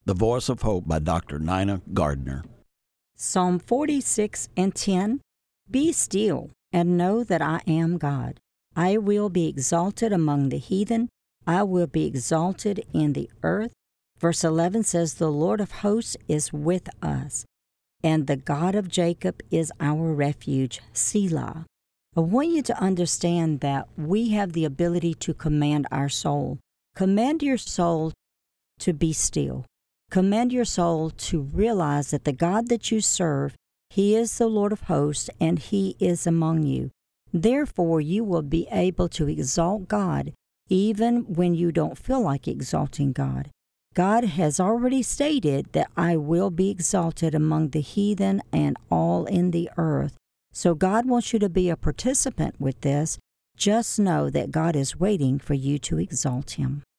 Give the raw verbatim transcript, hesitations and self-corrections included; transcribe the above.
The Voice of Hope by Doctor Nina Gardner. Psalm forty-six and ten. Be still and know that I am God. I will be exalted among the heathen. I will be exalted in the earth. Verse eleven says, The Lord of hosts is with us, and the God of Jacob is our refuge. Selah. I want you to understand that we have the ability to command our soul. Command your soul to be still. Command your soul to realize that the God that you serve, He is the Lord of hosts, and He is among you. Therefore, you will be able to exalt God even when you don't feel like exalting God. God has already stated that I will be exalted among the heathen and all in the earth. So God wants you to be a participant with this. Just know that God is waiting for you to exalt Him.